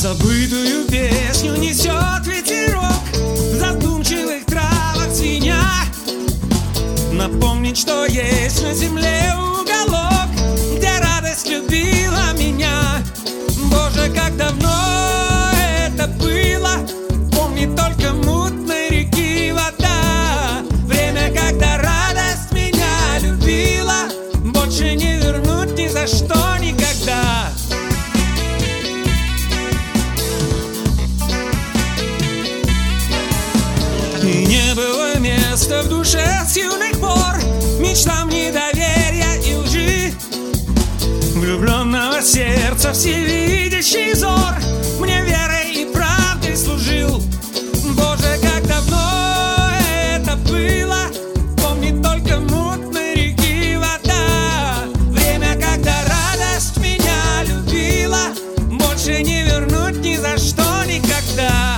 Забытую песню несет ветерок в задумчивых травах звеня. Напомнить, что есть на земле уголок, где радость любила меня. Боже, как давно это было, помнит только мутной реки вода. Время, когда радость меня любила, больше не вернуть ни за что никогда. И не было места в душе с юных пор мечтам недоверия и лжи. Влюбленного сердца всевидящий взор мне верой и правдой служил. Боже, как давно это было, помнит только мутной реки вода. Время, когда радость меня любила, больше не вернуть ни за что никогда.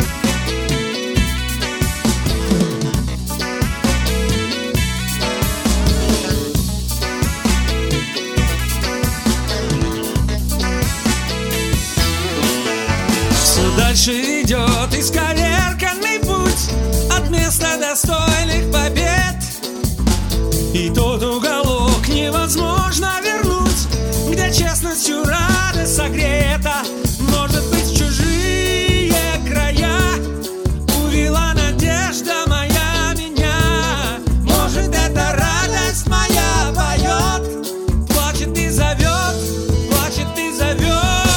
Дальше идет исковерканный путь от места достойных побед. И тот уголок невозможно вернуть, где честностью радость согрета. Может быть, в чужие края увела надежда моя меня. Может, эта радость моя поет, плачет и зовет, плачет и зовет.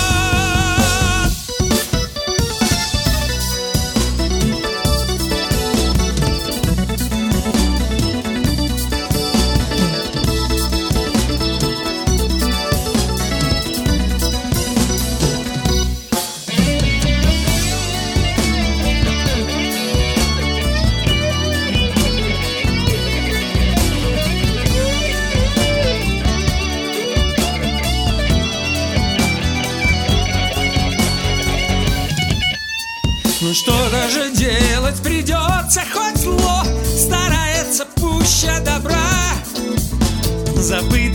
Ну что даже делать придется, хоть зло старается пуще добра. Забыть